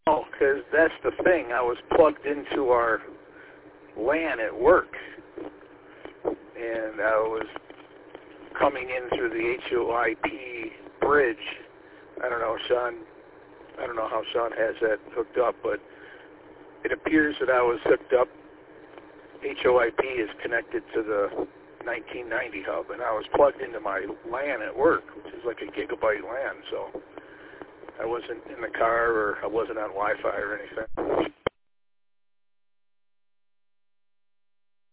Oh, because that's the thing. I was plugged into our LAN at work, and I was coming in through the HOIP bridge. I don't know, Sean. I don't know how Sean has that hooked up, but it appears that I was hooked up. HOIP is connected to the 1990 hub, and I was plugged into my LAN at work, which is like a gigabyte LAN, so I wasn't in the car or I wasn't on Wi-Fi or anything.